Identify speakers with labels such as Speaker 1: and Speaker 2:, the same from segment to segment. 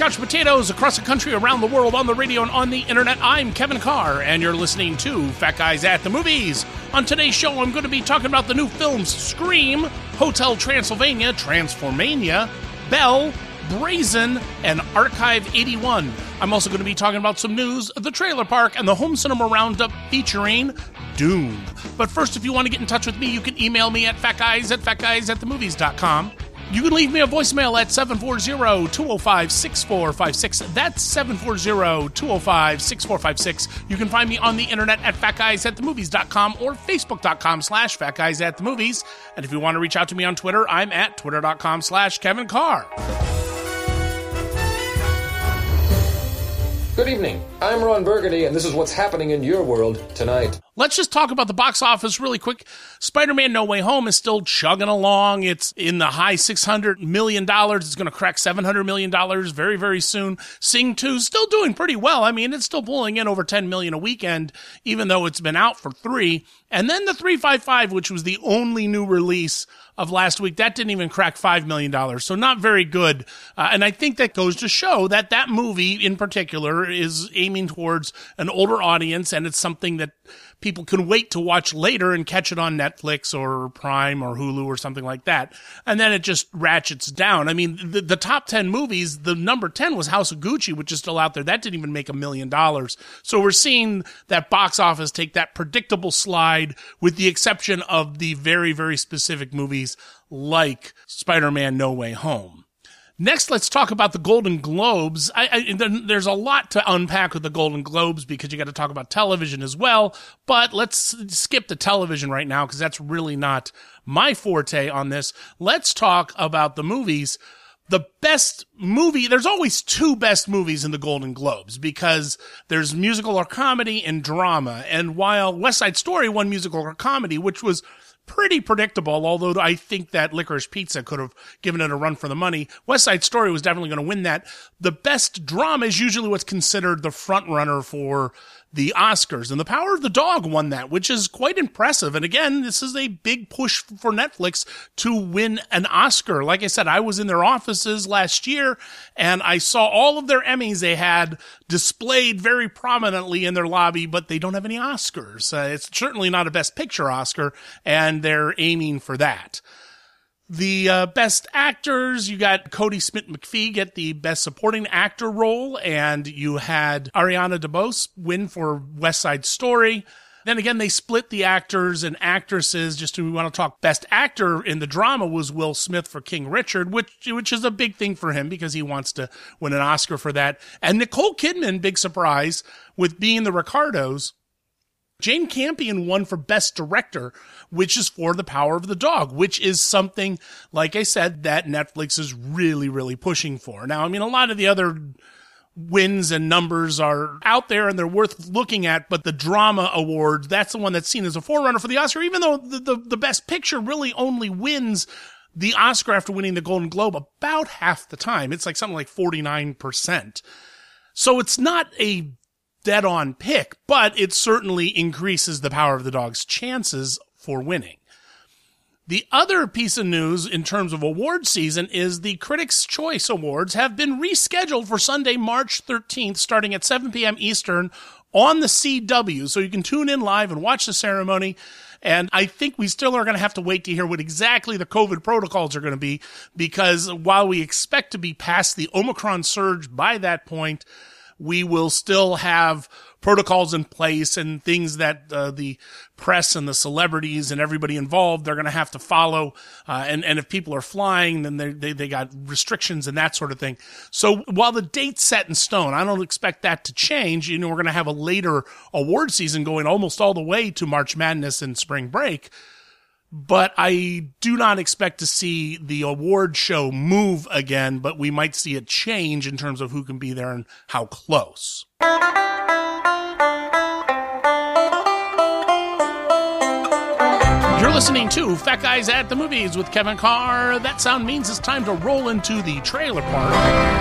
Speaker 1: couch potatoes across the country, around the world, on the radio, and on the internet. I'm Kevin Carr, and you're listening to Fat Guys at the Movies. On today's show, I'm going to be talking about the new films Scream, Hotel Transylvania, Transformania, Belle, Brazen, and Archive 81. I'm also going to be talking about some news, the Trailer Park, and the Home Cinema Roundup featuring Dune. But first, if you want to get in touch with me, you can email me at fatguys@fatguysatthemovies.com. You can leave me a voicemail at 740-205-6456. That's 740-205-6456. You can find me on the internet at fatguysatthemovies.com or facebook.com/fatguysatthemovies. And if you want to reach out to me on Twitter, I'm at twitter.com/Kevin Carr.
Speaker 2: Good evening. I'm Ron Burgundy, and this is what's happening in your world tonight.
Speaker 1: Let's just talk about the box office really quick. Spider-Man No Way Home is still chugging along. It's in the high $600 million. It's going to crack $700 million very, very soon. Sing 2 is still doing pretty well. I mean, it's still pulling in over $10 million a weekend, even though it's been out for 3. And then the 355, which was the only new release of last week, that didn't even crack $5 million. So not very good. And I think that goes to show that that movie in particular is aiming towards an older audience, and it's something that people can wait to watch later and catch it on Netflix or Prime or Hulu or something like that. And then it just ratchets down. I mean, the top 10 movies, the number 10 was House of Gucci, which is still out there. That didn't even make $1 million. So we're seeing that box office take that predictable slide, with the exception of the very, very specific movies like Spider-Man No Way Home. Next, let's talk about the Golden Globes. There's a lot to unpack with the Golden Globes because you got to talk about television as well, but let's skip the television right now because that's really not my forte on this. Let's talk about the movies. The best movie, there's always 2 best movies in the Golden Globes because there's musical or comedy and drama. And while West Side Story won musical or comedy, which was pretty predictable, although I think that Licorice Pizza could have given it a run for the money, West Side Story was definitely going to win that. The best drama is usually what's considered the front runner for the Oscars, and The Power of the Dog won that, which is quite impressive. And again, this is a big push for Netflix to win an Oscar. Like I said, I was in their offices last year, and I saw all of their Emmys they had displayed very prominently in their lobby, but they don't have any Oscars. It's certainly not a Best Picture Oscar, and they're aiming for that. The best actors, you got Cody Smith-McPhee get the best supporting actor role, and you had Ariana DeBose win for West Side Story. Then again, they split the actors and actresses. Just we want to talk best actor in the drama was Will Smith for King Richard, which is a big thing for him because he wants to win an Oscar for that. And Nicole Kidman, big surprise, with Being the Ricardos. Jane Campion won for Best Director, which is for The Power of the Dog, which is something, like I said, that Netflix is really, really pushing for. Now, I mean, a lot of the other wins and numbers are out there and they're worth looking at, but the Drama Award, that's the one that's seen as a forerunner for the Oscar, even though the Best Picture really only wins the Oscar after winning the Golden Globe about half the time. It's like something like 49%. So it's not a dead-on pick, but it certainly increases The Power of the Dog's chances for winning. The other piece of news in terms of award season is the Critics' Choice Awards have been rescheduled for Sunday, March 13th, starting at 7 p.m. Eastern on the CW. So you can tune in live and watch the ceremony. And I think we still are going to have to wait to hear what exactly the COVID protocols are going to be, because while we expect to be past the Omicron surge by that point, we will still have protocols in place and things that the press and the celebrities and everybody involved, they're going to have to follow. And if people are flying, then they got restrictions and that sort of thing. So while the date's set in stone, I don't expect that to change. You know, we're going to have a later award season going almost all the way to March Madness and spring break. But I do not expect to see the award show move again, but we might see a change in terms of who can be there and how close. You're listening to Fat Guys at the Movies with Kevin Carr. That sound means it's time to roll into the trailer park.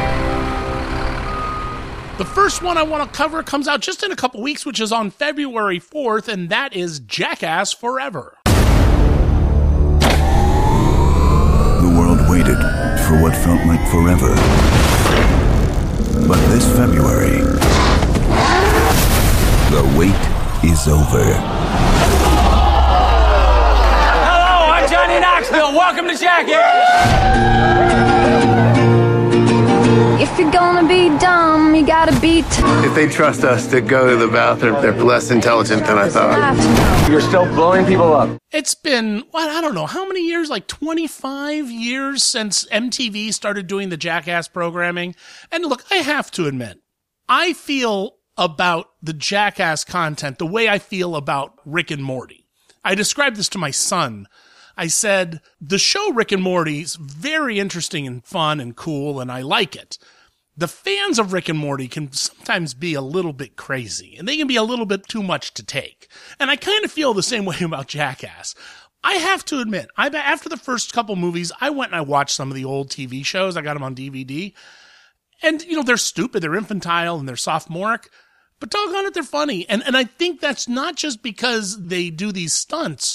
Speaker 1: The first one I want to cover comes out just in a couple weeks, which is on February 4th, and that is Jackass Forever.
Speaker 3: The world waited for what felt like forever. But this February, the wait is over.
Speaker 4: Hello, I'm Johnny Knoxville. Welcome to Jackass.
Speaker 5: If you're gonna be dumb, you gotta be tough.
Speaker 6: If they trust us to go to the bathroom, they're less intelligent than I thought.
Speaker 2: You're still blowing people up.
Speaker 1: It's been, I don't know, how many years? Like 25 years since MTV started doing the Jackass programming. And look, I have to admit, I feel about the Jackass content the way I feel about Rick and Morty. I described this to my son. I said, the show Rick and Morty is very interesting and fun and cool, and I like it. The fans of Rick and Morty can sometimes be a little bit crazy, and they can be a little bit too much to take. And I kind of feel the same way about Jackass. I have to admit, after the first couple movies, I went and I watched some of the old TV shows. I got them on DVD. And, they're stupid, they're infantile, and they're sophomoric. But doggone it, they're funny. And I think that's not just because they do these stunts,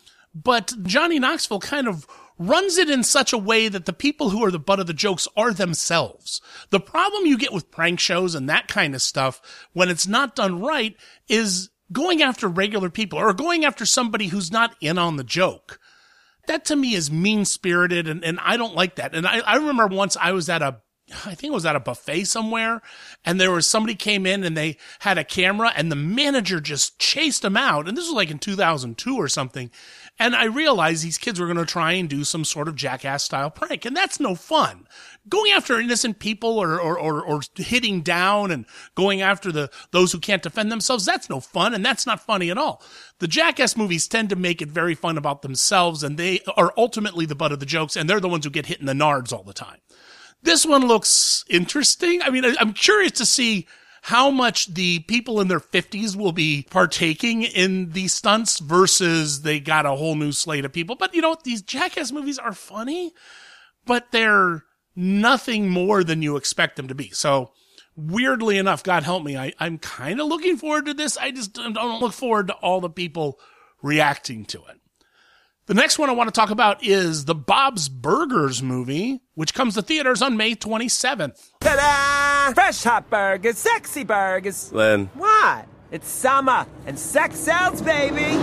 Speaker 1: but Johnny Knoxville kind of runs it in such a way that the people who are the butt of the jokes are themselves. The problem you get with prank shows and that kind of stuff when it's not done right is going after regular people or going after somebody who's not in on the joke. That to me is mean-spirited, and I don't like that. And I remember once I think it was at a buffet somewhere, and there was somebody came in and they had a camera, and the manager just chased them out. And this was like in 2002 or something. And I realized these kids were going to try and do some sort of Jackass-style prank, and that's no fun. Going after innocent people or hitting down and going after those who can't defend themselves, that's no fun, and that's not funny at all. The Jackass movies tend to make it very fun about themselves, and they are ultimately the butt of the jokes, and they're the ones who get hit in the nards all the time. This one looks interesting. I mean, I'm curious to see how much the people in their 50s will be partaking in these stunts versus they got a whole new slate of people. But these Jackass movies are funny, but they're nothing more than you expect them to be. So weirdly enough, God help me, I'm kind of looking forward to this. I just don't look forward to all the people reacting to it. The next one I want to talk about is the Bob's Burgers movie, which comes to theaters on May 27th.
Speaker 4: Ta-da! Fresh hot burgers, sexy burgers.
Speaker 6: Len.
Speaker 4: What? It's summer, and sex sells, baby.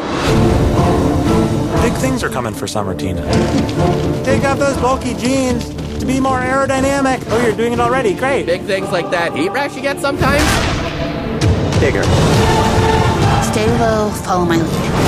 Speaker 7: Big things are coming for summer, Tina. Take off those bulky jeans to be more aerodynamic. Oh, you're doing it already. Great.
Speaker 8: Big things like that heat rash you get sometimes?
Speaker 7: Bigger.
Speaker 9: Stay low, follow my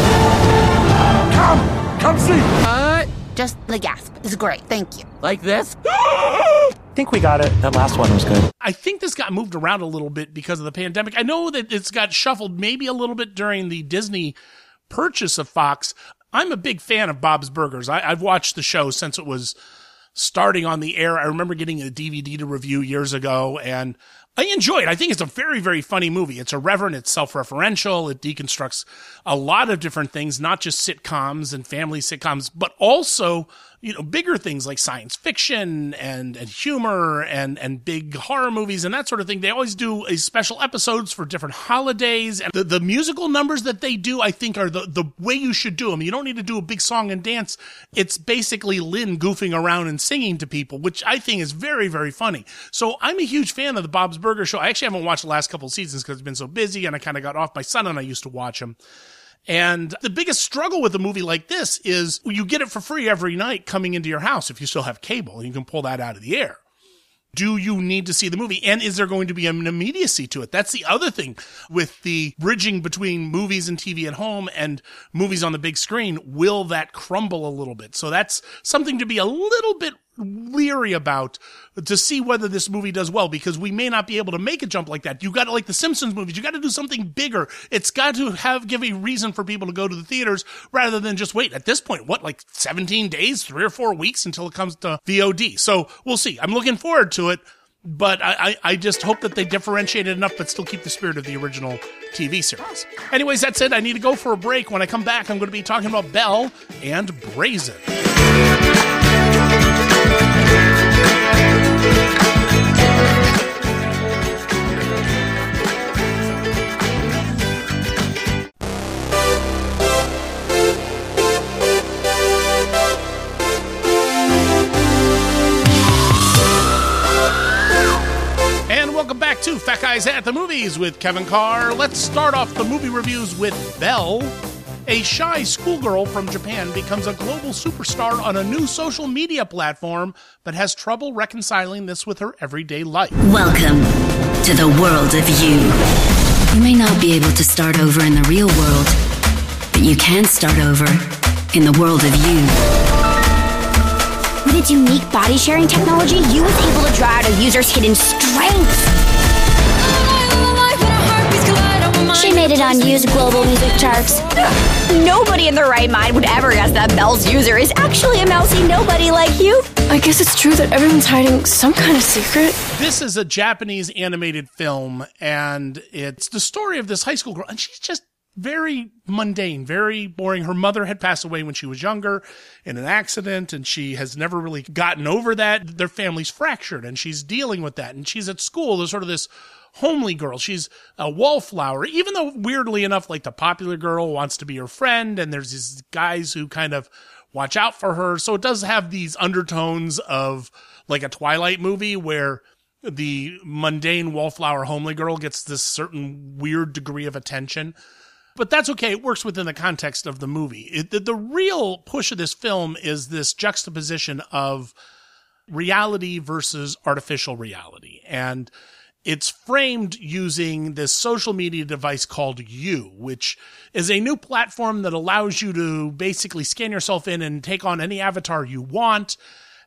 Speaker 9: lead.
Speaker 4: Come see.
Speaker 9: Just the gasp is great. Thank you.
Speaker 8: Like this?
Speaker 7: I think we got it. That last one was good.
Speaker 1: I think this got moved around a little bit because of the pandemic. I know that it's got shuffled maybe a little bit during the Disney purchase of Fox. I'm a big fan of Bob's Burgers. I've watched the show since it was starting on the air. I remember getting a DVD to review years ago, and I enjoy it. I think it's a very, very funny movie. It's irreverent. It's self-referential. It deconstructs a lot of different things, not just sitcoms and family sitcoms, but also, bigger things like science fiction and humor and big horror movies and that sort of thing. They always do special episodes for different holidays. And the musical numbers that they do, I think, are the way you should do them. You don't need to do a big song and dance. It's basically Lynn goofing around and singing to people, which I think is very, very funny. So I'm a huge fan of the Bob's Burger Show. I actually haven't watched the last couple of seasons because it's been so busy, and I kind of got off. My son and I used to watch them. And the biggest struggle with a movie like this is you get it for free every night coming into your house if you still have cable, and you can pull that out of the air. Do you need to see the movie? And is there going to be an immediacy to it? That's the other thing with the bridging between movies and TV at home and movies on the big screen. Will that crumble a little bit? So that's something to be a little bit leery about to see whether this movie does well, because we may not be able to make a jump like that. You got to, like the Simpsons movies, you got to do something bigger. It's got to give a reason for people to go to the theaters rather than just wait. At this point, 17 days, 3 or 4 weeks until it comes to VOD. So we'll see. I'm looking forward to it, but I just hope that they differentiate it enough but still keep the spirit of the original TV series. Anyways, that's it. I need to go for a break. When I come back, I'm going to be talking about Belle and Brazen. Guys at the Movies with Kevin Carr. Let's start off the movie reviews with Belle. A shy schoolgirl from Japan becomes a global superstar on a new social media platform, but has trouble reconciling this with her everyday life.
Speaker 10: Welcome to the world of you. You may not be able to start over in the real world, but you can start over in the world of you.
Speaker 11: With its unique body sharing technology, you was able to draw out a user's hidden strengths. She made it on used global music charts. Nobody in their right mind would ever guess that Belle's user is actually a mousy nobody like you.
Speaker 12: I guess it's true that everyone's hiding some kind of secret.
Speaker 1: This is a Japanese animated film, and it's the story of this high school girl, and she's just very mundane, very boring. Her mother had passed away when she was younger in an accident, and she has never really gotten over that. Their family's fractured, and she's dealing with that. And she's at school. There's sort of this homely girl. She's a wallflower, even though weirdly enough, like the popular girl wants to be her friend, and there's these guys who kind of watch out for her. So it does have these undertones of like a Twilight movie where the mundane wallflower homely girl gets this certain weird degree of attention. But that's okay. It works within the context of the movie. The real push of this film is this juxtaposition of reality versus artificial reality. And it's framed using this social media device called You, which is a new platform that allows you to basically scan yourself in and take on any avatar you want.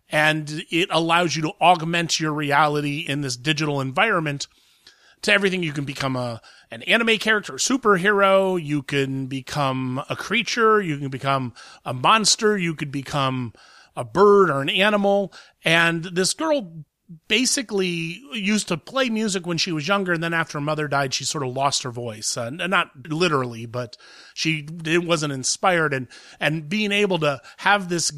Speaker 1: And it allows you to augment your reality in this digital environment to everything. You can become an anime character, a superhero. You can become a creature. You can become a monster. You could become a bird or an animal. And this girl basically used to play music when she was younger, and then after her mother died, she sort of lost her voice. Not literally, but it wasn't inspired. And being able to have this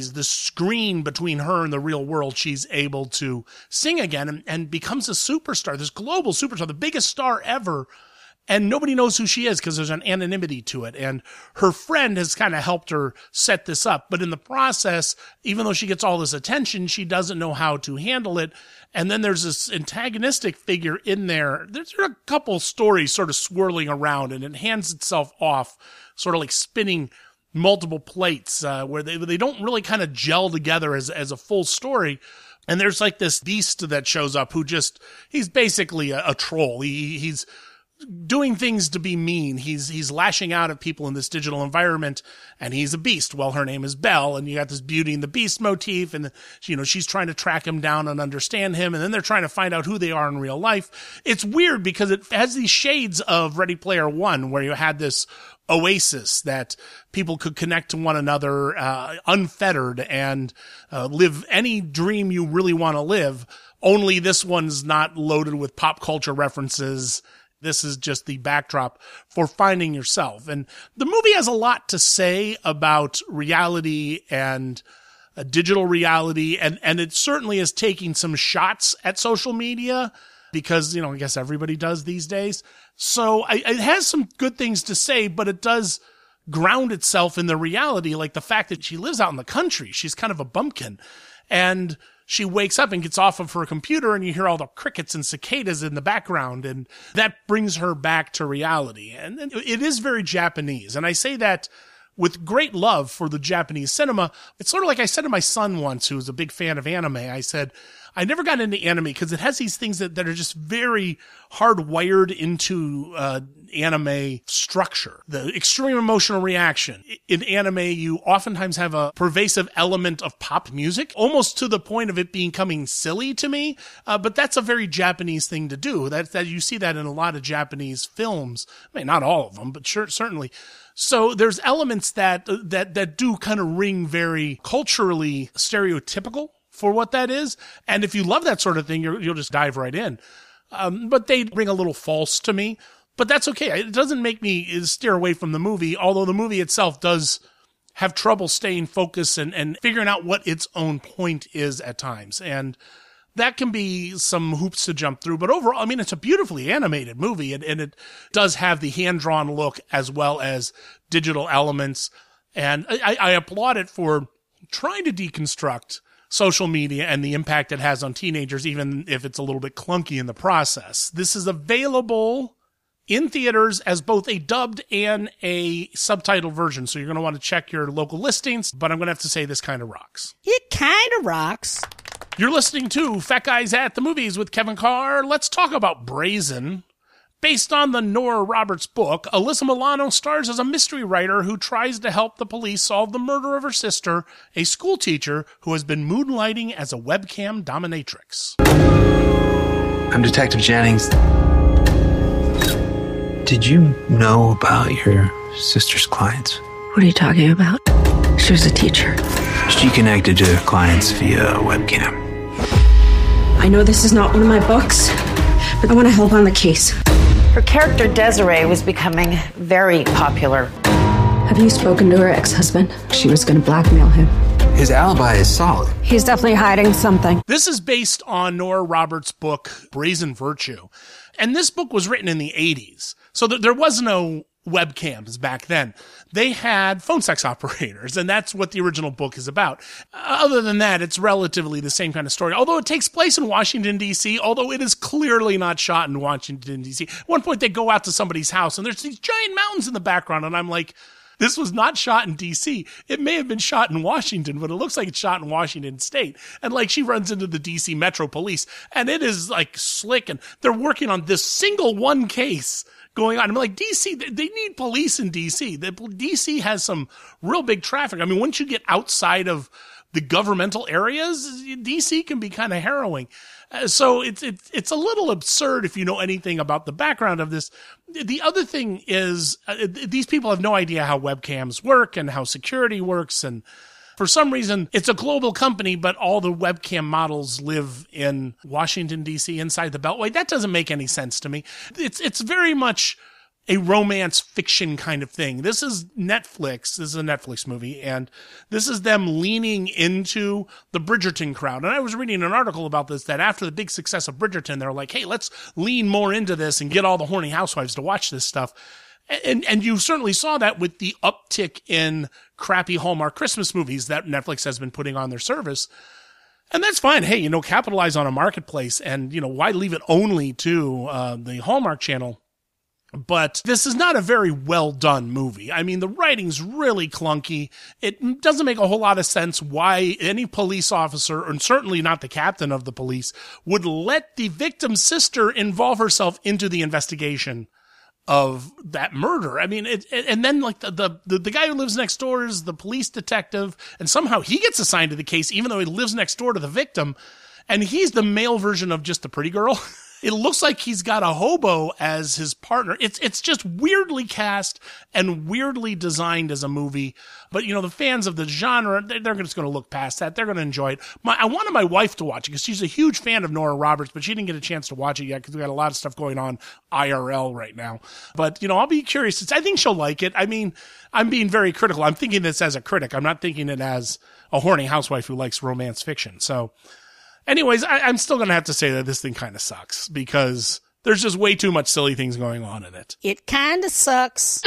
Speaker 1: screen between her and the real world, she's able to sing again and becomes a superstar, this global superstar, the biggest star ever. And nobody knows who she is because there's an anonymity to it. And her friend has kind of helped her set this up. But in the process, even though she gets all this attention, she doesn't know how to handle it. And then there's this antagonistic figure in there. There's a couple stories sort of swirling around, and it hands itself off, sort of like spinning multiple plates, where they don't really kind of gel together as a full story. And there's like this beast that shows up he's basically a troll. He's doing things to be mean. He's lashing out at people in this digital environment, and he's a beast. Well, her name is Belle, and you got this Beauty and the Beast motif, and she's trying to track him down and understand him, and then they're trying to find out who they are in real life. It's weird because it has these shades of Ready Player One, where you had this oasis that people could connect to one another unfettered and live any dream you really want to live. Only this one's not loaded with pop culture references. This is just the backdrop for finding yourself. And the movie has a lot to say about reality and digital reality. And it certainly is taking some shots at social media because, I guess everybody does these days. So it has some good things to say, but it does ground itself in the reality, like the fact that she lives out in the country. She's kind of a bumpkin. And she wakes up and gets off of her computer, and you hear all the crickets and cicadas in the background, and that brings her back to reality. And it is very Japanese. And I say that with great love for the Japanese cinema. It's sort of like I said to my son once, who was a big fan of anime. I said, I never got into anime because it has these things that are just very hardwired into anime structure. The extreme emotional reaction. In anime, you oftentimes have a pervasive element of pop music, almost to the point of it becoming silly to me. But that's a very Japanese thing to do. That you see that in a lot of Japanese films. I mean, not all of them, but certainly. So there's elements that do kind of ring very culturally stereotypical for what that is. And if you love that sort of thing, you'll just dive right in. But they ring a little false to me. But that's okay. It doesn't make me steer away from the movie, although the movie itself does have trouble staying focused and figuring out what its own point is at times. And that can be some hoops to jump through. But overall, I mean, it's a beautifully animated movie, and it does have the hand-drawn look as well as digital elements. And I applaud it for trying to deconstruct social media and the impact it has on teenagers, even if it's a little bit clunky in the process. This is available in theaters as both a dubbed and a subtitled version. So you're going to want to check your local listings, but I'm going to have to say this kind of rocks.
Speaker 13: It kind of rocks.
Speaker 1: You're listening to Fat Guys at the Movies with Kevin Carr. Let's talk about Brazen. Based on the Nora Roberts book, Alyssa Milano stars as a mystery writer who tries to help the police solve the murder of her sister, a school teacher who has been moonlighting as a webcam dominatrix.
Speaker 14: I'm Detective Jennings. Did you know about your sister's clients?
Speaker 12: What are you talking about? She was a teacher.
Speaker 14: She connected to clients via webcam.
Speaker 12: I know this is not one of my books, but I want to help on the case.
Speaker 15: Her character Desiree was becoming very popular.
Speaker 12: Have you spoken to her ex-husband? She was going to blackmail him.
Speaker 14: His alibi is solid.
Speaker 12: He's definitely hiding something.
Speaker 1: This is based on Nora Roberts' book, Brazen Virtue. And this book was written in the 80s. So there was no webcams back then. They had phone sex operators, and that's what the original book is about. Other than that, it's relatively the same kind of story, although it takes place in Washington, D.C., although it is clearly not shot in Washington, D.C. At one point, they go out to somebody's house, and there's these giant mountains in the background, and I'm like, this was not shot in D.C. It may have been shot in Washington, but it looks like it's shot in Washington State. And like she runs into the D.C. Metro Police, and it is like slick, and they're working on this single one case going on. I'm like, D.C., they need police in D.C. D.C. has some real big traffic. I mean, once you get outside of the governmental areas, D.C. can be kind of harrowing. So it's a little absurd if you know anything about the background of this. The other thing is these people have no idea how webcams work and how security works. And for some reason, it's a global company, but all the webcam models live in Washington, D.C., inside the Beltway. That doesn't make any sense to me. It's very much a romance fiction kind of thing. This is Netflix. This is a Netflix movie, and this is them leaning into the Bridgerton crowd. And I was reading an article about this, that after the big success of Bridgerton, they're like, hey, let's lean more into this and get all the horny housewives to watch this stuff. And you certainly saw that with the uptick in crappy Hallmark Christmas movies that Netflix has been putting on their service. And that's fine. Hey, capitalize on a marketplace, and, why leave it only to the Hallmark Channel? But this is not a very well done movie. I mean, the writing's really clunky. It doesn't make a whole lot of sense why any police officer, and certainly not the captain of the police, would let the victim's sister involve herself into the investigation of that murder. I mean, and then like the guy who lives next door is the police detective, and somehow he gets assigned to the case even though he lives next door to the victim, and he's the male version of just the pretty girl. It looks like he's got a hobo as his partner. It's just weirdly cast and weirdly designed as a movie. But, the fans of the genre, they're just going to look past that. They're going to enjoy it. I wanted my wife to watch it because she's a huge fan of Nora Roberts, but she didn't get a chance to watch it yet because we got a lot of stuff going on IRL right now. But, I'll be curious. I think she'll like it. I mean, I'm being very critical. I'm thinking this as a critic. I'm not thinking it as a horny housewife who likes romance fiction. So, anyways, I'm still going to have to say that this thing kind of sucks because there's just way too much silly things going on in it.
Speaker 13: It kind of sucks.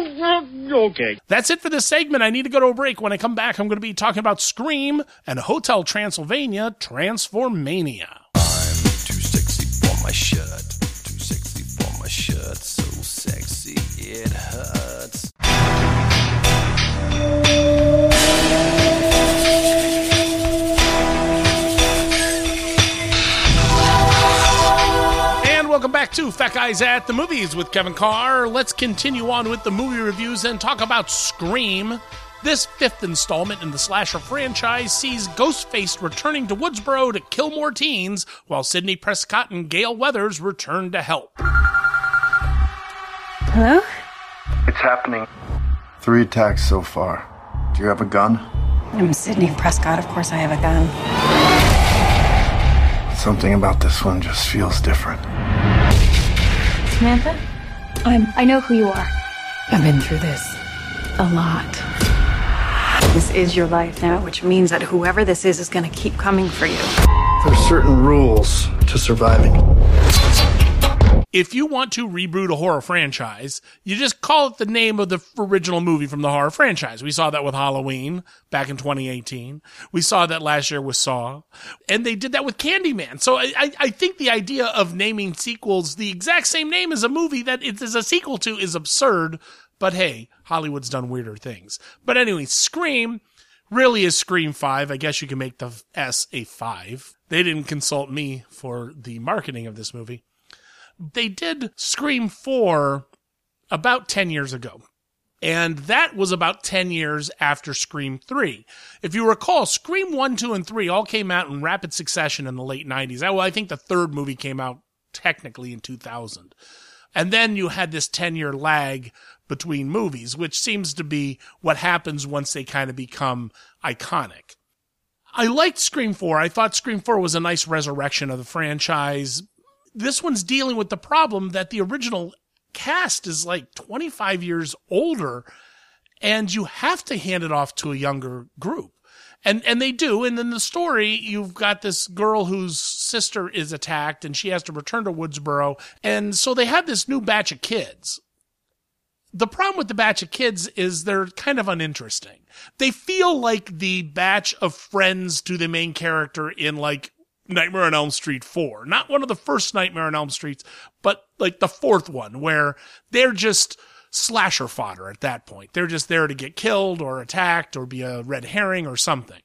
Speaker 1: Okay. That's it for this segment. I need to go to a break. When I come back, I'm going to be talking about Scream and Hotel Transylvania Transformania.
Speaker 16: I'm too sexy for my shirt. Too sexy for my shirt. So sexy it hurts.
Speaker 1: Welcome back to Fat Guys at the Movies with Kevin Carr. Let's continue on with the movie reviews and talk about Scream. This fifth installment in the slasher franchise sees Ghostface returning to Woodsboro to kill more teens, while Sidney Prescott and Gale Weathers return to help.
Speaker 12: Hello?
Speaker 17: It's happening. 3 attacks so far. Do you have a gun?
Speaker 12: I'm Sidney Prescott. Of course I have a gun.
Speaker 17: Something about this one just feels different.
Speaker 12: Samantha? I know who you are. I've been through this a lot. This is your life now, which means that whoever this is going to keep coming for you.
Speaker 17: There's certain rules to surviving.
Speaker 1: if you want to reboot a horror franchise, you just call it the name of the original movie from the horror franchise. We saw that with Halloween back in 2018. We saw that last year with Saw. And they did that with Candyman. So I think the idea of naming sequels the exact same name as a movie that it is a sequel to is absurd. But hey, Hollywood's done weirder things. But anyway, Scream really is Scream 5. I guess you can make the S a 5. They didn't consult me for the marketing of this movie. They did Scream 4 about 10 years ago. And that was about 10 years after Scream 3. If you recall, Scream 1, 2, and 3 all came out in rapid succession in the late 90s. Well, I think the third movie came out technically in 2000. And then you had this 10-year lag between movies, which seems to be what happens once they kind of become iconic. I liked Scream 4. I thought Scream 4 was a nice resurrection of the franchise. This one's dealing with the problem that the original cast is like 25 years older, and you have to hand it off to a younger group. And they do. And in the story, you've got this girl whose sister is attacked, and she has to return to Woodsboro. And so they have this new batch of kids. The problem with the batch of kids is they're kind of uninteresting. They feel like the batch of friends to the main character in like Nightmare on Elm Street 4. Not one of the first Nightmare on Elm Streets, but like the fourth one, where they're just slasher fodder at that point. They're just there to get killed or attacked or be a red herring or something.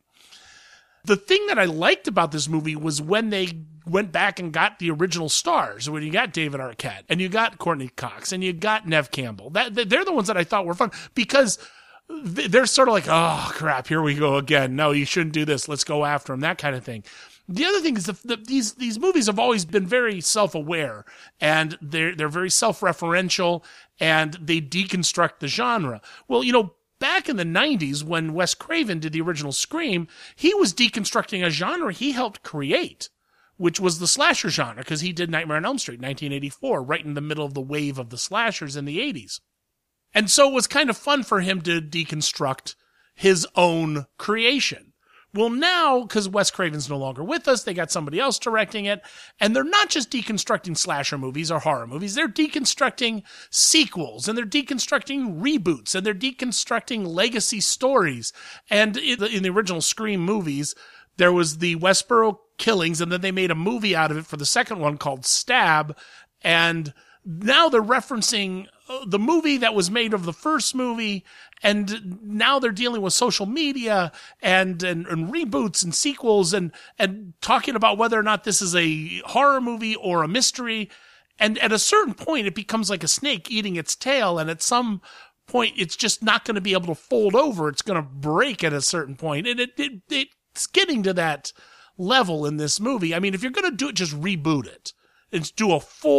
Speaker 1: The thing that I liked about this movie was when they went back and got the original stars, when you got David Arquette and you got Courtney Cox and you got Neve Campbell. They're the ones that I thought were fun because they're sort of like, oh crap, here we go again. No, you shouldn't do this. Let's go after him. That kind of thing. The other thing is that these movies have always been very self-aware, and they're very self-referential, and they deconstruct the genre. Well, you know, back in the 90s when Wes Craven did the original Scream, he was deconstructing a genre he helped create, which was the slasher genre, because he did Nightmare on Elm Street in 1984, right in the middle of the wave of the slashers in the 80s. And so it was kind of fun for him to deconstruct his own creation. Well, now, because Wes Craven's no longer with us, they got somebody else directing it, and they're not just deconstructing slasher movies or horror movies, they're deconstructing sequels, and they're deconstructing reboots, and they're deconstructing legacy stories. And in the original Scream movies, there was the Westboro killings, and then they made a movie out of it for the second one called Stab, and now they're referencing the movie that was made of the first movie, and now they're dealing with social media and reboots and sequels and talking about whether or not this is a horror movie or a mystery. And at a certain point, it becomes like a snake eating its tail, and at some point, it's just not going to be able to fold over. It's going to break at a certain point. And it's getting to that level in this movie. I mean, if you're going to do it, just reboot it. It's do a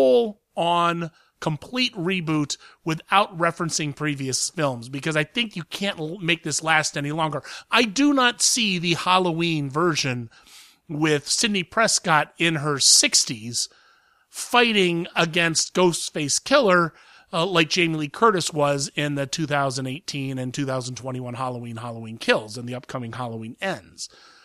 Speaker 1: full-on complete reboot without referencing previous films, because I think you can't make this last any longer. I do not see the Halloween version with Sidney Prescott in her 60s fighting against Ghostface Killer like Jamie Lee Curtis was in the 2018 and 2021 Halloween Kills and the upcoming Halloween Ends.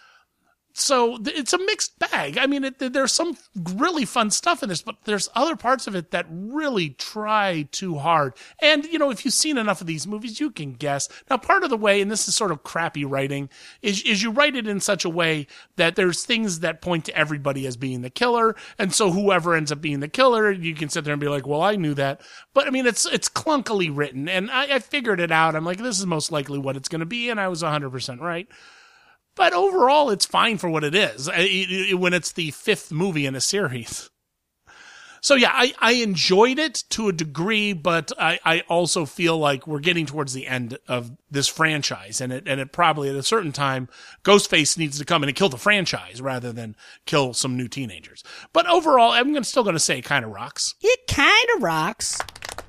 Speaker 1: So it's a mixed bag. I mean, there's some really fun stuff in this, but there's other parts of it that really try too hard. And, you know, if you've seen enough of these movies, you can guess. Now, part of the way, and this is sort of crappy writing, is you write it in such a way that there's things that point to everybody as being the killer. And so whoever ends up being the killer, you can sit there and be like, well, I knew that. But I mean, it's clunkily written. And I figured it out. I'm like, this is most likely what it's going to be. And I was 100% right. But overall, it's fine for what it is when it's the fifth movie in a series. So yeah, I enjoyed it to a degree, but I also feel like we're getting towards the end of this franchise, and it probably at a certain time, Ghostface needs to come in and kill the franchise rather than kill some new teenagers. But overall, I'm still going to say it kind of rocks.
Speaker 13: It kind of rocks.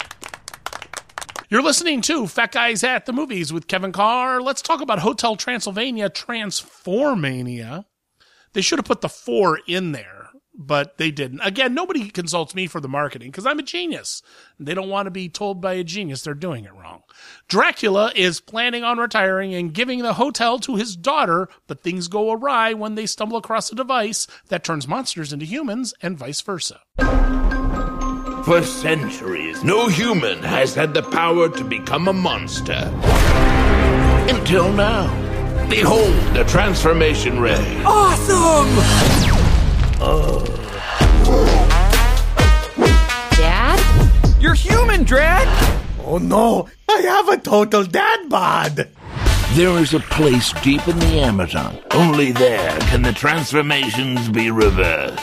Speaker 1: You're listening to Fat Guys at the Movies with Kevin Carr. Let's talk about Hotel Transylvania Transformania. They should have put the 4 in there, but they didn't. Again, nobody consults me for the marketing because I'm a genius. They don't want to be told by a genius they're doing it wrong. Dracula is planning on retiring and giving the hotel to his daughter, but things go awry when they stumble across a device that turns monsters into humans and vice versa.
Speaker 18: For centuries, no human has had the power to become a monster. Until now. Behold the transformation ray.
Speaker 4: Awesome!
Speaker 11: Dad?
Speaker 4: You're human, Drag! Oh no, I have a total dad bod!
Speaker 18: There is a place deep in the Amazon. Only there can the transformations be reversed.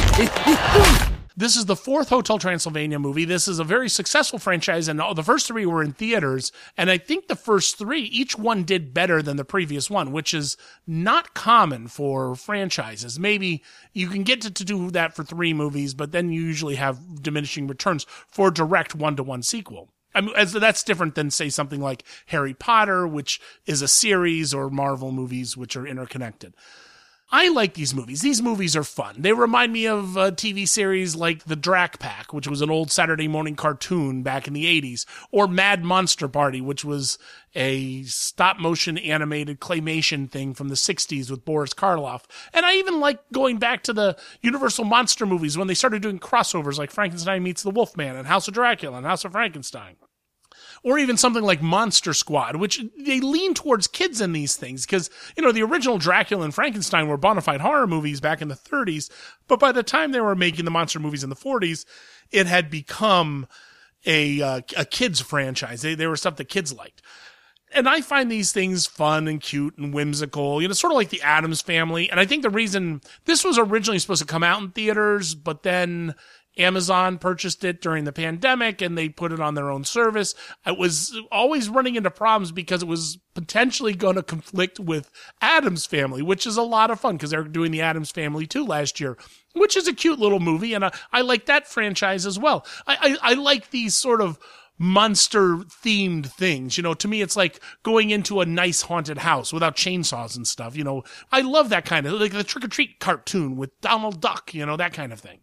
Speaker 1: This is the fourth Hotel Transylvania movie. This is a very successful franchise, and the first three were in theaters. And I think the first three, each one did better than the previous one, which is not common for franchises. Maybe you can get to do that for 3 movies, but then you usually have diminishing returns for a direct one-to-one sequel. I mean, that's different than, say, something like Harry Potter, which is a series, or Marvel movies, which are interconnected. I like these movies. These movies are fun. They remind me of a TV series like The Drac Pack, which was an old Saturday morning cartoon back in the 80s, or Mad Monster Party, which was a stop-motion animated claymation thing from the 60s with Boris Karloff. And I even like going back to the Universal Monster movies when they started doing crossovers like Frankenstein Meets the Wolfman and House of Dracula and House of Frankenstein. Or even something like Monster Squad, which they lean towards kids in these things because, the original Dracula and Frankenstein were bona fide horror movies back in the 30s, but by the time they were making the monster movies in the 40s, it had become a kids franchise. They were stuff that kids liked. And I find these things fun and cute and whimsical, sort of like the Addams Family. And I think the reason this was originally supposed to come out in theaters, but then Amazon purchased it during the pandemic and they put it on their own service. I was always running into problems because it was potentially going to conflict with Addams Family, which is a lot of fun because they're doing the Addams Family 2 last year, which is a cute little movie. And I like that franchise as well. I like these sort of monster themed things. To me, it's like going into a nice haunted house without chainsaws and stuff. I love that kind of, like the Trick or Treat cartoon with Donald Duck, that kind of thing.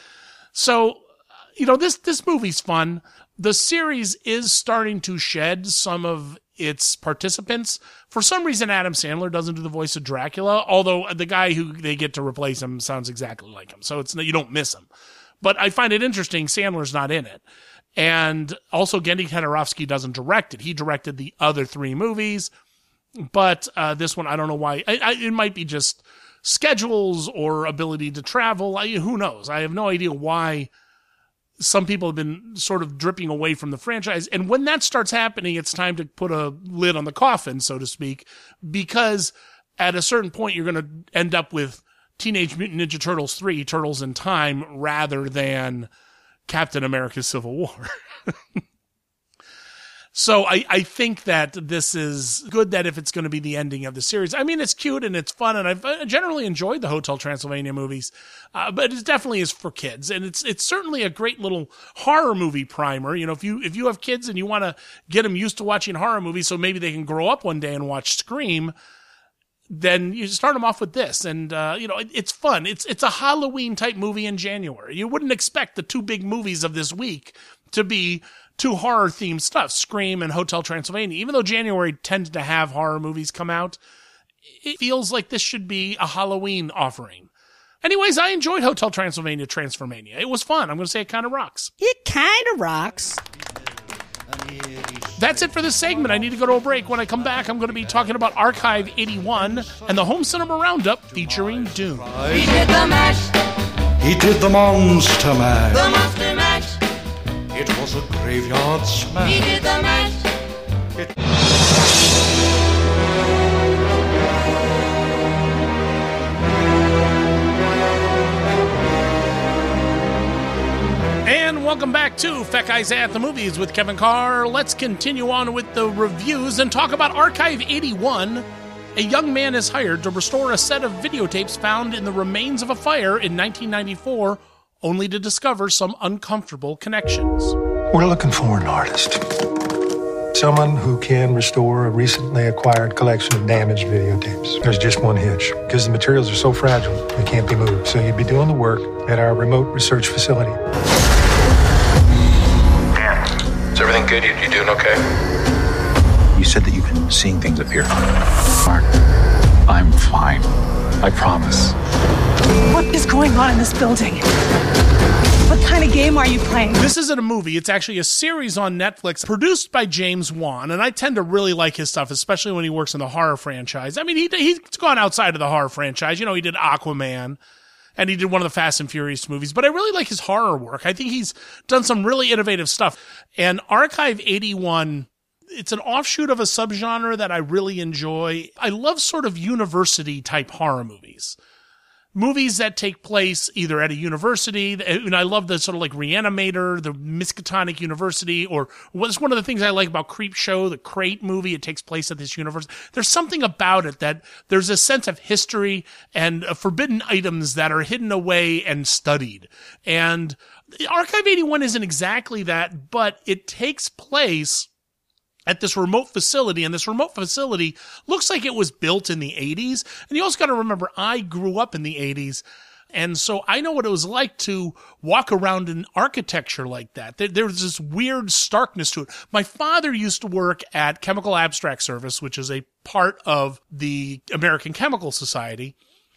Speaker 1: So, this movie's fun. The series is starting to shed some of its participants. For some reason, Adam Sandler doesn't do the voice of Dracula, although the guy who they get to replace him sounds exactly like him. So you don't miss him. But I find it interesting Sandler's not in it. And also Gendy Todorowsky doesn't direct it. He directed the other 3 movies. But this one, I don't know why. It might be just schedules or ability to travel. Who knows? I have no idea why some people have been sort of dripping away from the franchise. And when that starts happening, it's time to put a lid on the coffin, so to speak, because at a certain point, you're going to end up with Teenage Mutant Ninja Turtles 3, Turtles in Time, rather than Captain America Civil War. So I think that this is good that if it's going to be the ending of the series. I mean, it's cute and it's fun, and I've generally enjoyed the Hotel Transylvania movies, but it definitely is for kids, and it's certainly a great little horror movie primer. If you have kids and you want to get them used to watching horror movies, so maybe they can grow up one day and watch Scream, then you start them off with this, and it's fun. It's a Halloween type movie in January. You wouldn't expect the 2 big movies of this week to be 2 horror-themed stuff, Scream and Hotel Transylvania. Even though January tends to have horror movies come out, it feels like this should be a Halloween offering. Anyways, I enjoyed Hotel Transylvania Transformania. It was fun. I'm going to say it kind of rocks.
Speaker 13: It kind of rocks.
Speaker 1: That's it for this segment. I need to go to a break. When I come back, I'm going to be talking about Archive 81 and the Home Cinema Roundup featuring Dune.
Speaker 19: He did the mash. He did the monster mash.
Speaker 20: The monster mash.
Speaker 19: It was a graveyard smash.
Speaker 20: He did the mash.
Speaker 1: And welcome back to Fat Guys at the Movies with Kevin Carr. Let's continue on with the reviews and talk about Archive 81. A young man is hired to restore a set of videotapes found in the remains of a fire in 1994, only to discover some uncomfortable connections.
Speaker 21: We're looking for an artist. Someone who can restore a recently acquired collection of damaged videotapes. There's just one hitch, because the materials are so fragile, they can't be moved. So you'd be doing the work at our remote research facility.
Speaker 22: Dan, is everything good? You doing okay?
Speaker 14: You said that you've been seeing things up here. Mark, I'm fine. I promise.
Speaker 12: What is going on in this building?
Speaker 13: What kind of game are you playing?
Speaker 1: This isn't a movie. It's actually a series on Netflix produced by James Wan, and I tend to really like his stuff, especially when he works in the horror franchise. I mean, he's gone outside of the horror franchise. You know, he did Aquaman, and he did one of the Fast and Furious movies, but I really like his horror work. I think he's done some really innovative stuff. And Archive 81, it's an offshoot of a subgenre that I really enjoy. I love sort of university-type horror movies. Movies that take place either at a university, and I love the sort of like Reanimator, the Miskatonic University, or what's one of the things I like about Creepshow, the Crate movie, it takes place at this university. There's something about it that there's a sense of history and forbidden items that are hidden away and studied. And Archive 81 isn't exactly that, but it takes place at this remote facility, and this remote facility looks like it was built in the 80s. And you also got to remember, I grew up in the 80s, and so I know what it was like to walk around in architecture like that. There was this weird starkness to it. My father used to work at Chemical Abstract Service, which is a part of the American Chemical Society,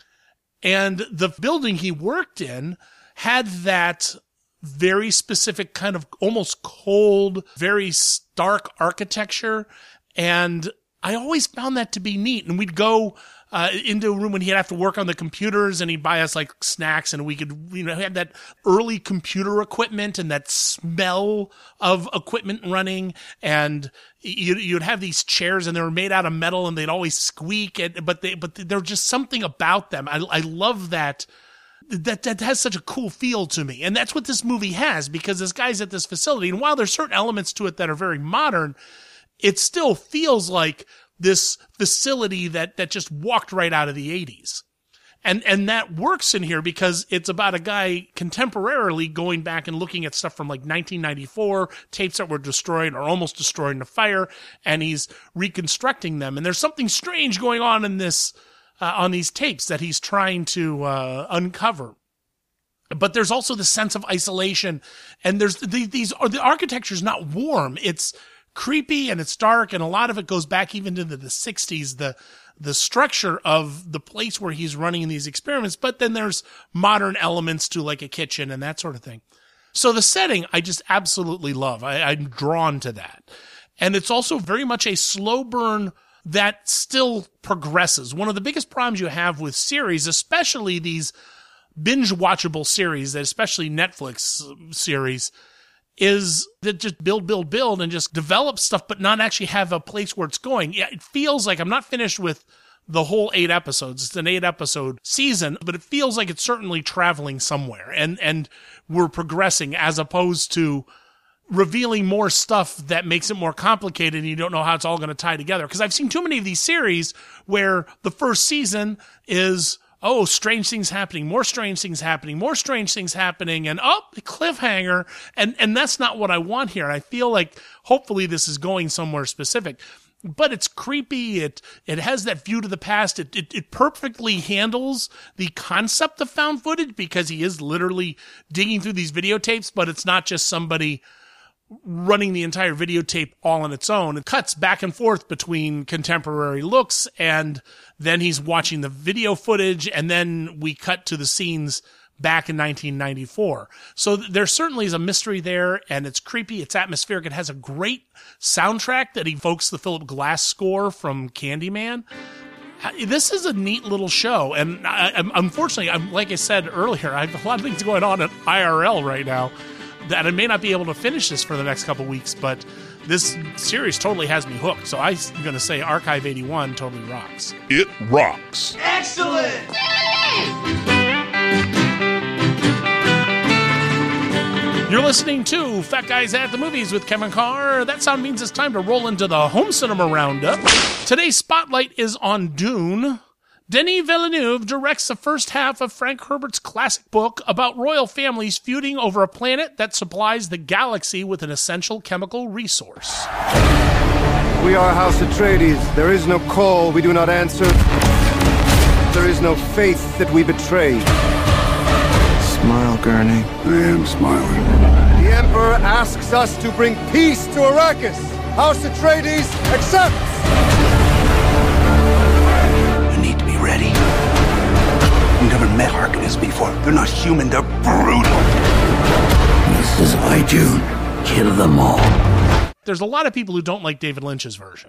Speaker 1: and the building he worked in had that very specific kind of almost cold, very stark architecture. And I always found that to be neat. And we'd go into a room when he'd have to work on the computers, and he'd buy us like snacks, and we could, you know, have that early computer equipment and that smell of equipment running. And you'd have these chairs, and they were made out of metal, and they'd always squeak. But there's just something about them. I love that. That has such a cool feel to me. And that's what this movie has, because this guy's at this facility, and while there's certain elements to it that are very modern, it still feels like this facility that just walked right out of the 80s. And that works in here because it's about a guy contemporarily going back and looking at stuff from like 1994, tapes that were destroyed or almost destroyed in a fire, and he's reconstructing them. And there's something strange going on in this on these tapes that he's trying to uncover. But there's also the sense of isolation, and there's the architecture's not warm. It's creepy and it's dark, and a lot of it goes back even to the 60s, the structure of the place where he's running these experiments. But then there's modern elements to like a kitchen and that sort of thing. So the setting, I just absolutely love. I'm drawn to that. And it's also very much a slow burn that still progresses. One of the biggest problems you have with series, especially these binge-watchable series, especially Netflix series, is that just build, and just develop stuff, but not actually have a place where it's going. Yeah, it feels like I'm not finished with the whole 8 episodes. It's an 8-episode season, but it feels like it's certainly traveling somewhere, and we're progressing, as opposed to revealing more stuff that makes it more complicated and you don't know how it's all going to tie together. Because I've seen too many of these series where the first season is, oh, strange things happening, more strange things happening, more strange things happening, and the cliffhanger. And that's not what I want here. I feel like hopefully this is going somewhere specific. But it's creepy. It has that view to the past. It perfectly handles the concept of found footage, because he is literally digging through these videotapes, but it's not just somebody running the entire videotape all on its own. It cuts back and forth between contemporary looks, and then he's watching the video footage, and then we cut to the scenes back in 1994. So there certainly is a mystery there, and it's creepy, it's atmospheric, it has a great soundtrack that evokes the Philip Glass score from Candyman. This is a neat little show, and unfortunately, like I said earlier, I have a lot of things going on at IRL right now that I may not be able to finish this for the next couple weeks, but this series totally has me hooked. So I'm going to say Archive 81 totally rocks.
Speaker 3: It rocks.
Speaker 4: Excellent!
Speaker 1: You're listening to Fat Guys at the Movies with Kevin Carr. That sound means it's time to roll into the home cinema roundup. Today's spotlight is on Dune. Denis Villeneuve directs the first half of Frank Herbert's classic book about royal families feuding over a planet that supplies the galaxy with an essential chemical resource.
Speaker 17: We are House Atreides. There is no call we do not answer. There is no faith that we betray.
Speaker 14: Smile, Gurney.
Speaker 17: I am smiling. The Emperor asks us to bring peace to Arrakis. House Atreides accepts.
Speaker 14: Ready. We've never met Harkonnens before. They're not human, they're brutal.
Speaker 3: 'Cause if I do, kill them all.
Speaker 1: There's a lot of people who don't like David Lynch's version.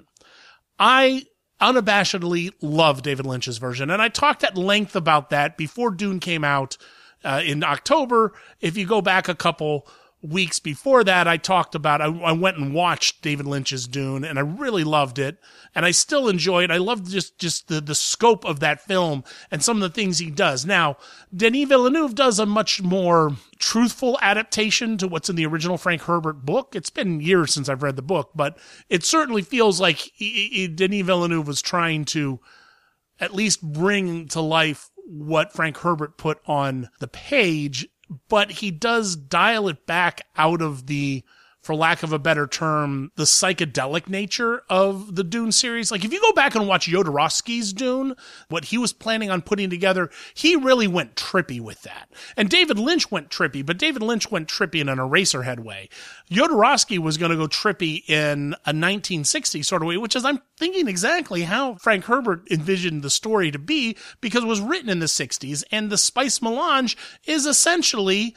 Speaker 1: I unabashedly love David Lynch's version, and I talked at length about that before Dune came out in October. If you go back a couple weeks before that, I talked about, I went and watched David Lynch's Dune, and I really loved it, and I still enjoy it. I love just the scope of that film and some of the things he does. Now, Denis Villeneuve does a much more truthful adaptation to what's in the original Frank Herbert book. It's been years since I've read the book, but it certainly feels like Denis Villeneuve was trying to at least bring to life what Frank Herbert put on the page, but he does dial it back out of the, for lack of a better term, the psychedelic nature of the Dune series. Like, if you go back and watch Jodorowsky's Dune, what he was planning on putting together, he really went trippy with that. And David Lynch went trippy, but David Lynch went trippy in an Eraserhead way. Jodorowsky was going to go trippy in a 1960s sort of way, which is, I'm thinking exactly how Frank Herbert envisioned the story to be, because it was written in the 60s, and the spice melange is essentially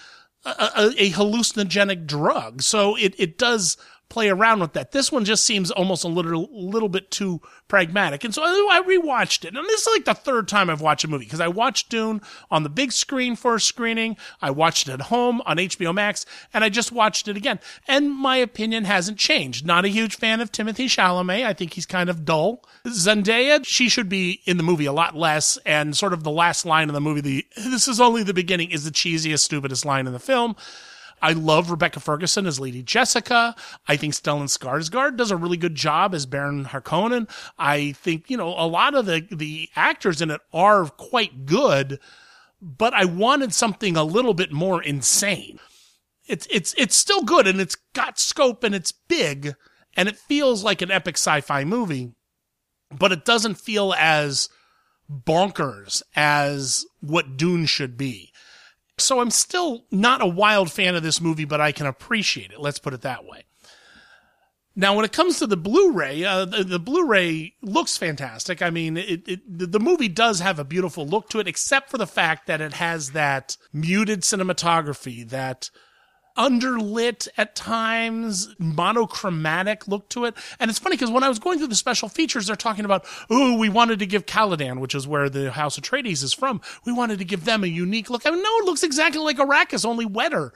Speaker 1: a hallucinogenic drug. So it does play around with that. This one just seems almost a little bit too pragmatic. And so I rewatched it. And this is like the third time I've watched a movie, because I watched Dune on the big screen for a screening. I watched it at home on HBO Max, and I just watched it again. And my opinion hasn't changed. Not a huge fan of Timothée Chalamet. I think he's kind of dull. Zendaya, she should be in the movie a lot less. And sort of the last line of the movie, "This is only the beginning," is the cheesiest, stupidest line in the film. I love Rebecca Ferguson as Lady Jessica. I think Stellan Skarsgård does a really good job as Baron Harkonnen. I think, a lot of the actors in it are quite good, but I wanted something a little bit more insane. It's still good, and it's got scope, and it's big, and it feels like an epic sci-fi movie, but it doesn't feel as bonkers as what Dune should be. So I'm still not a wild fan of this movie, but I can appreciate it. Let's put it that way. Now, when it comes to the Blu-ray, the Blu-ray looks fantastic. I mean, the movie does have a beautiful look to it, except for the fact that it has that muted cinematography, that underlit at times, monochromatic look to it. And it's funny because when I was going through the special features, they're talking about, we wanted to give Caladan, which is where the House Atreides is from, we wanted to give them a unique look. I mean, no, it looks exactly like Arrakis, only wetter.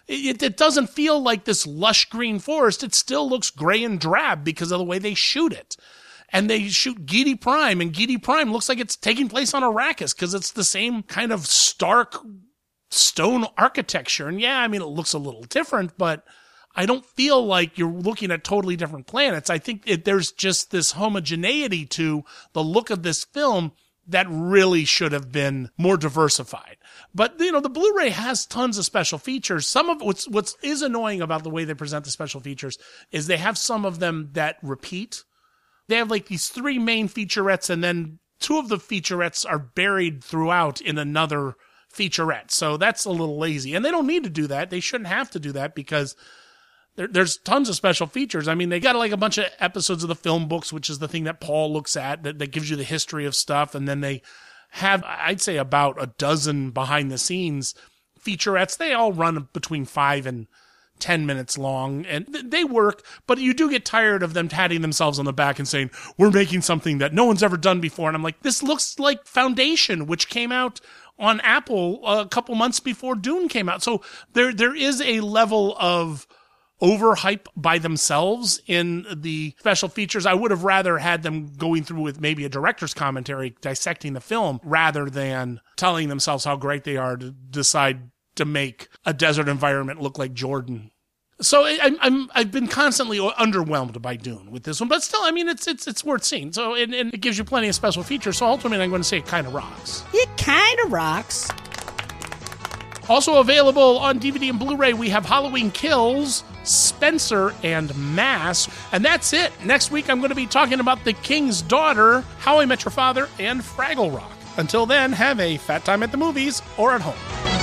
Speaker 1: It doesn't feel like this lush green forest. It still looks gray and drab because of the way they shoot it. And they shoot Giedi Prime, and Giedi Prime looks like it's taking place on Arrakis because it's the same kind of stark stone architecture. And yeah, I mean, it looks a little different, but I don't feel like you're looking at totally different planets. I think there's just this homogeneity to the look of this film that really should have been more diversified. But, the Blu-ray has tons of special features. Some of what's annoying about the way they present the special features is they have some of them that repeat. They have like these 3 main featurettes, and then 2 of the featurettes are buried throughout in another featurette. So that's a little lazy. And they don't need to do that. They shouldn't have to do that because there's tons of special features. I mean, they got like a bunch of episodes of the film books, which is the thing that Paul looks at, that gives you the history of stuff. And then they have, I'd say, about a dozen behind the scenes featurettes. They all run between 5 and 10 minutes long, and they work, but you do get tired of them patting themselves on the back and saying, we're making something that no one's ever done before. And I'm like, this looks like Foundation, which came out on Apple a couple months before Dune came out. So there is a level of overhype by themselves in the special features. I would have rather had them going through with maybe a director's commentary dissecting the film rather than telling themselves how great they are to decide to make a desert environment look like Jordan. So I've been constantly underwhelmed by Dune with this one, but still, I mean, it's worth seeing. So and it gives you plenty of special features. So ultimately, I'm going to say it kind of rocks.
Speaker 13: It kind of rocks.
Speaker 1: Also available on DVD and Blu-ray, we have Halloween Kills, Spencer, and Mask. And that's it. Next week, I'm going to be talking about The King's Daughter, How I Met Your Father, and Fraggle Rock. Until then, have a fat time at the movies or at home.